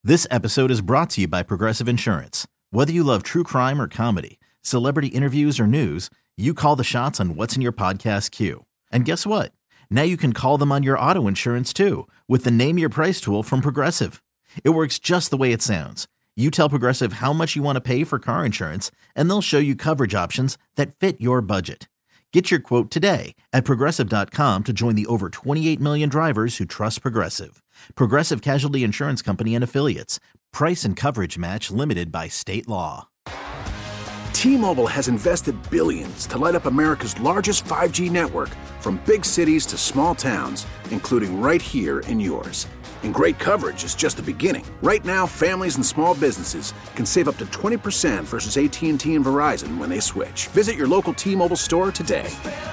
This episode is brought to you by Progressive Insurance. Whether you love true crime or comedy, celebrity interviews or news, you call the shots on what's in your podcast queue. And guess what? Now you can call them on your auto insurance too with the Name Your Price tool from Progressive. It works just the way it sounds. You tell Progressive how much you want to pay for car insurance, and they'll show you coverage options that fit your budget. Get your quote today at Progressive.com to join the over 28 million drivers who trust Progressive. Progressive Casualty Insurance Company and Affiliates. Price and coverage match limited by state law. T-Mobile has invested billions to light up America's largest 5G network, from big cities to small towns, including right here in yours. And great coverage is just the beginning. Right now, families and small businesses can save up to 20% versus AT&T and Verizon when they switch. Visit your local T-Mobile store today.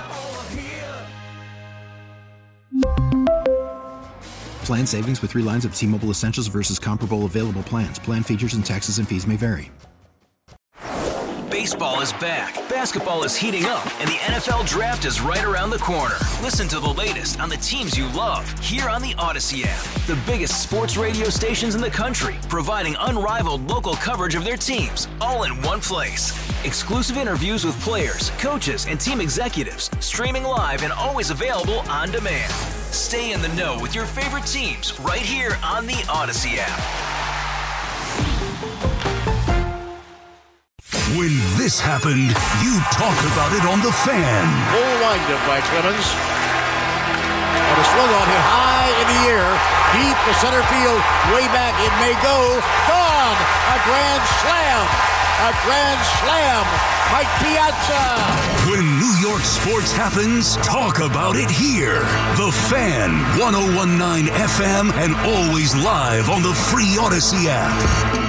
Plan savings with 3 lines of T-Mobile Essentials versus comparable available plans. Plan features and taxes and fees may vary. Baseball is back, basketball is heating up, and the NFL Draft is right around the corner. Listen to the latest on the teams you love here on the Odyssey app. The biggest sports radio stations in the country, providing unrivaled local coverage of their teams, all in one place. Exclusive interviews with players, coaches, and team executives, streaming live and always available on demand. Stay in the know with your favorite teams right here on the Odyssey app. When this happened, you talk about it on The Fan. Full windup by Clemens. And a swung on hit high in the air, deep to center field, way back, it may go. Gone! A grand slam! A grand slam! Mike Piazza! When New York sports happens, talk about it here. The Fan, 101.9 FM, and always live on the free Odyssey app.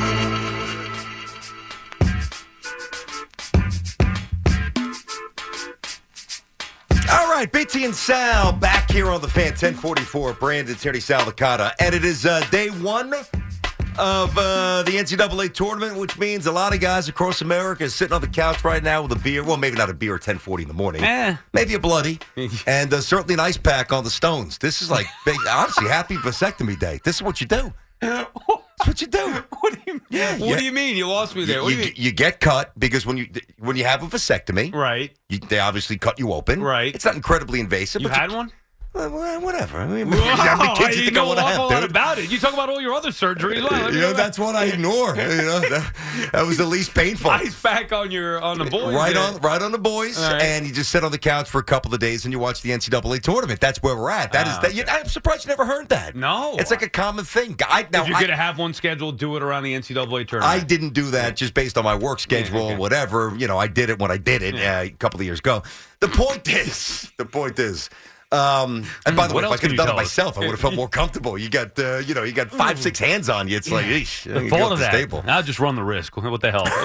All right, BT and Sal back here on the Fan, 1044. Brandon, Terry, Sal Licata. And it is day one of the NCAA tournament, which means a lot of guys across America are sitting on the couch right now with a beer. Well, maybe not a beer at 10:40 in the morning. Maybe a bloody. And certainly an ice pack on the Stones. This is like, honestly, happy vasectomy day. This is what you do. That's what you do. What do you mean? What do you mean? You lost me there. What do you mean? You get cut because when you have a vasectomy, right? They obviously cut you open, right? It's not incredibly invasive. You but had one? Whatever. I mean, how many kids you think I want to have, dude? About it. You talk about all your other surgeries. That's what I ignore. That was the least painful. Ice back on the boys. Right on the boys, right. And you just sit on the couch for a couple of days and you watch the NCAA tournament. That's where we're at. I'm surprised you never heard that. No, it's like a common thing. If you're going to have one scheduled, do it around the NCAA tournament. I didn't do that just based on my work schedule, whatever. I did it when I did it a couple of years ago. The point is. And by the way, if I could have done it myself, I would have felt more comfortable. You got 5-6 hands on you. It's like, eesh. Full of that. I'll just run the risk. What the hell?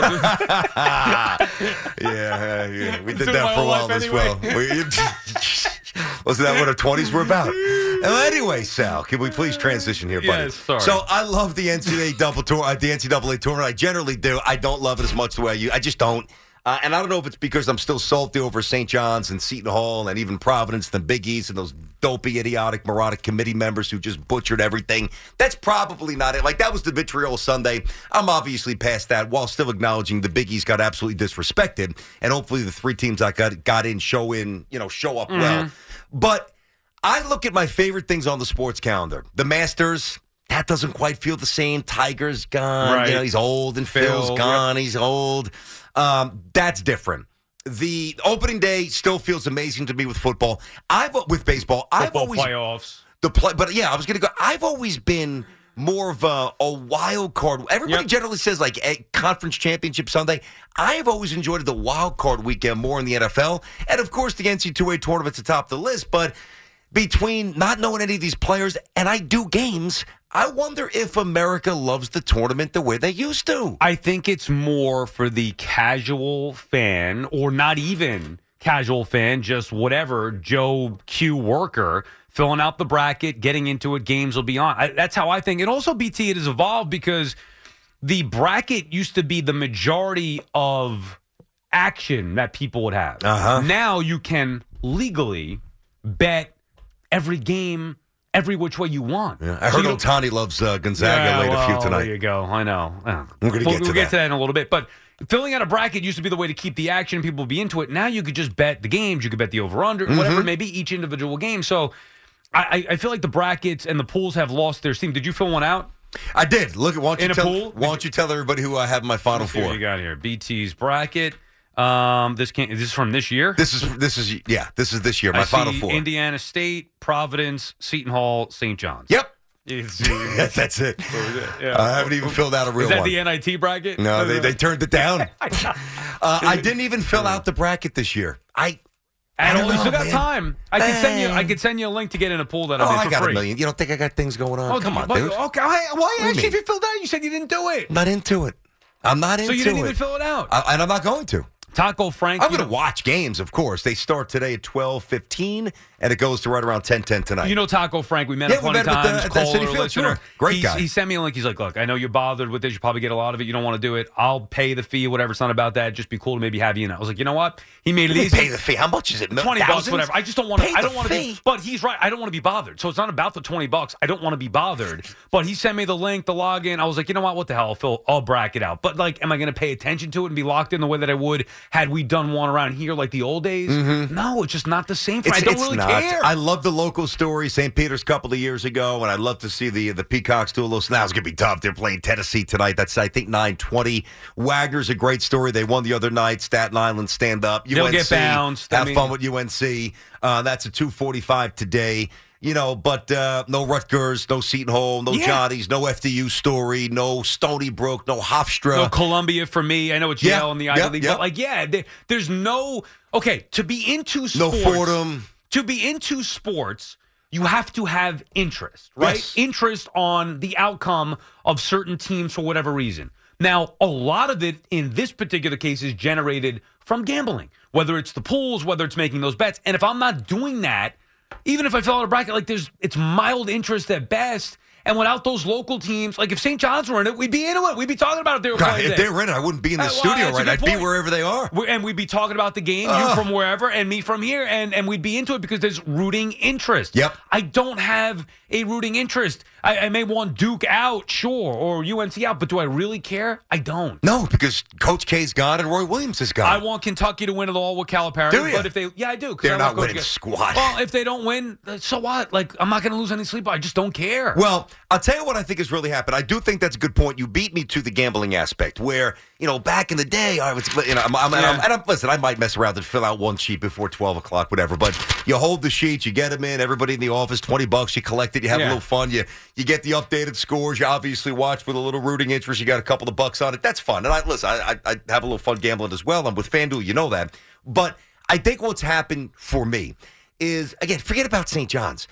yeah. We did that for a while as well. Wasn't that what our 20s were about? Anyway, Sal, can we please transition here, buddy? Yes, sorry. So I love the NCAA tournament. I generally do. I don't love it as much the way I just don't. And I don't know if it's because I'm still salty over St. John's and Seton Hall and even Providence and the Big East and those dopey, idiotic, neurotic committee members who just butchered everything. That's probably not it. Like, that was the vitriol Sunday. I'm obviously past that while still acknowledging the Big East got absolutely disrespected. And hopefully the 3 teams that got in show up well. But I look at my favorite things on the sports calendar. The Masters. That doesn't quite feel the same. Tiger's gone. Right. He's old, and Phil's gone. Yep. He's old. That's different. The opening day still feels amazing to me with football. With baseball. Playoffs. But yeah, I was going to go. I've always been more of a wild card. Everybody generally says like a conference championship Sunday. I have always enjoyed the wild card weekend more in the NFL, and of course the NCAA tournament's atop the list. But between not knowing any of these players and I do games, I wonder if America loves the tournament the way they used to. I think it's more for the casual fan, or not even casual fan, just whatever, Joe Q worker, filling out the bracket, getting into it, games will be on. That's how I think. And also, BT, it has evolved because the bracket used to be the majority of action that people would have. Uh-huh. Now you can legally bet every game every which way you want. Yeah. I heard Ohtani loves Gonzaga late a few tonight. There you go. I know. We're going to We'll get to that in a little bit. But filling out a bracket used to be the way to keep the action. People would be into it. Now you could just bet the games. You could bet the over-under, whatever it may be, each individual game. So I feel like the brackets and the pools have lost their steam. Did you fill one out? I did. Look, why pool? don't you tell everybody who I have in my Final Four? What you got here? BT's bracket. This is from this year? This is this year. My Final Four. Indiana State, Providence, Seton Hall, St. John's. Yep. That's it. Yeah. I haven't even filled out a real one. Is that the NIT bracket? No, they turned it down. I didn't even fill out the bracket this year. You still got time. I could send you a link to get in a pool that I'm in for free. I got a million. You don't think I got things going on? Come on, dude. Okay, why actually if you filled out? You said you didn't do it. I'm not into it. I'm not into it. So you didn't even fill it out? And I'm not going to. Taco Frank. I'm going to watch games, of course. They start today at 12:15, and it goes to right around 10:10 tonight. You know Taco Frank. We met him plenty of times. At City Field Tour. Great guy. He sent me a link. He's like, look, I know you're bothered with this. You probably get a lot of it. You don't want to do it. I'll pay the fee, whatever. It's not about that. Just be cool to maybe have you in. I was like, you know what? He made it easy. Pay the fee. How much is it? $20, whatever. I just don't want to. I don't want to be. But he's right. I don't want to be bothered. So it's not about the $20. I don't want to be bothered. But he sent me the link, the login. I was like, you know what? What the hell? I'll bracket out. But like, am I going to pay attention to it and be locked in the way that I would had we done one around here like the old days? No, it's just not the same. I don't really care. I love the local story. St. Peter's a couple of years ago, and I'd love to see the Peacocks do a little. Now it's going to be tough. They're playing Tennessee tonight. That's, I think, 9:20. Wagner's a great story. They won the other night. Staten Island stand up. They'll UNC, get bounced. Have fun with UNC. That's a 2:45 today. But no Rutgers, no Seton Hall, no Johnny's, no FDU story, no Stony Brook, no Hofstra. No Columbia for me. I know it's Yale in the Ivy League. But there's no... Okay, to be into sports... No Fordham. To be into sports, you have to have interest, right? Yes. Interest on the outcome of certain teams for whatever reason. Now, a lot of it in this particular case is generated from gambling, whether it's the pools, whether it's making those bets. And if I'm not doing that, even if I fill out a bracket, it's mild interest at best. And without those local teams, like if St. John's were in it, we'd be into it. We'd be talking about it. If they were in it, I wouldn't be in the studio, right? I'd be wherever they are. And we'd be talking about the game, you from wherever, and me from here, and we'd be into it because there's rooting interest. Yep. I don't have a rooting interest. I may want Duke out, sure, or UNC out, but do I really care? I don't. No, because Coach K's gone and Roy Williams is gone. I want Kentucky to win it all with Calipari. Do you? But if I do. They're not winning squat. Well, if they don't win, so what? I'm not going to lose any sleep. I just don't care. Well, I'll tell you what I think has really happened. I do think that's a good point. You beat me to the gambling aspect where, back in the day, listen, I might mess around and fill out one sheet before 12 o'clock, whatever, but you hold the sheets, you get them in, everybody in the office, $20, you collect it, you have a little fun, you get the updated scores, you obviously watch with a little rooting interest, you got a couple of bucks on it, that's fun. And I have a little fun gambling as well. I'm with FanDuel, you know that. But I think what's happened for me is, again, forget about St. John's.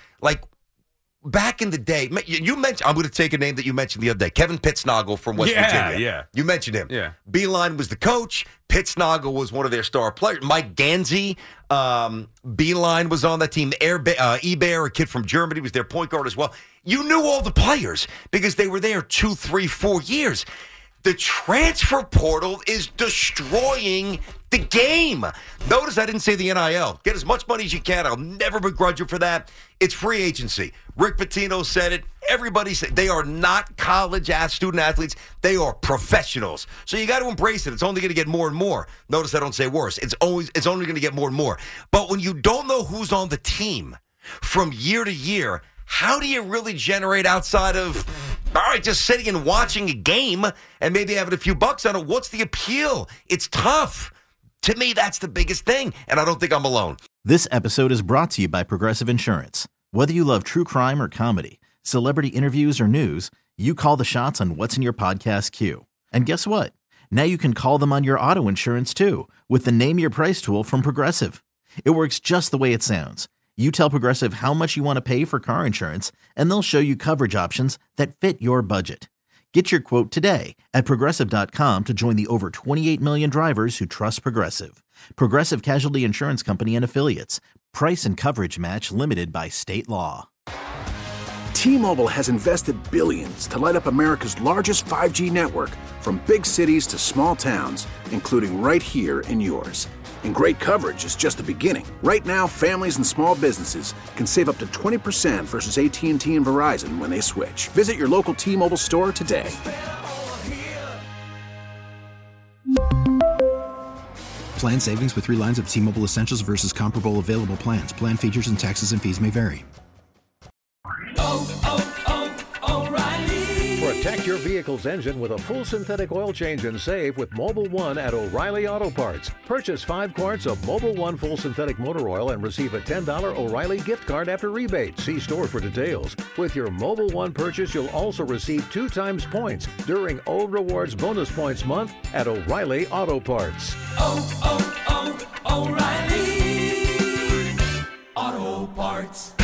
Back in the day, you mentioned, I'm going to take a name that you mentioned the other day, Kevin Pittsnoggle from West Virginia. Yeah. You mentioned him. Yeah. Beeline was the coach. Pittsnoggle was one of their star players. Mike Gansey, Beeline was on that team. Eber, a kid from Germany, was their point guard as well. You knew all the players because they were there 2, 3, 4 years. The transfer portal is destroying the game. Notice I didn't say the NIL. Get as much money as you can. I'll never begrudge you for that. It's free agency. Rick Pitino said it. Everybody said they are not college student athletes. They are professionals. So you got to embrace it. It's only going to get more and more. Notice I don't say worse. It's only going to get more and more. But when you don't know who's on the team from year to year, how do you really generate outside of, all right, just sitting and watching a game and maybe having a few bucks on it? What's the appeal? It's tough. To me, that's the biggest thing, and I don't think I'm alone. This episode is brought to you by Progressive Insurance. Whether you love true crime or comedy, celebrity interviews or news, you call the shots on what's in your podcast queue. And guess what? Now you can call them on your auto insurance too with the Name Your Price tool from Progressive. It works just the way it sounds. You tell Progressive how much you want to pay for car insurance, and they'll show you coverage options that fit your budget. Get your quote today at Progressive.com to join the over 28 million drivers who trust Progressive. Progressive Casualty Insurance Company and Affiliates. Price and coverage match limited by state law. T-Mobile has invested billions to light up America's largest 5G network, from big cities to small towns, including right here in yours. And great coverage is just the beginning. Right now, families and small businesses can save up to 20% versus AT&T and Verizon when they switch. Visit your local T-Mobile store today. Plan savings with 3 lines of T-Mobile Essentials versus comparable available plans. Plan features and taxes and fees may vary. Protect your vehicle's engine with a full synthetic oil change and save with Mobil 1 at O'Reilly Auto Parts. Purchase 5 quarts of Mobil 1 full synthetic motor oil and receive a $10 O'Reilly gift card after rebate. See store for details. With your Mobil 1 purchase, you'll also receive 2 times points during O Rewards Bonus Points Month at O'Reilly Auto Parts. O'Reilly Auto Parts.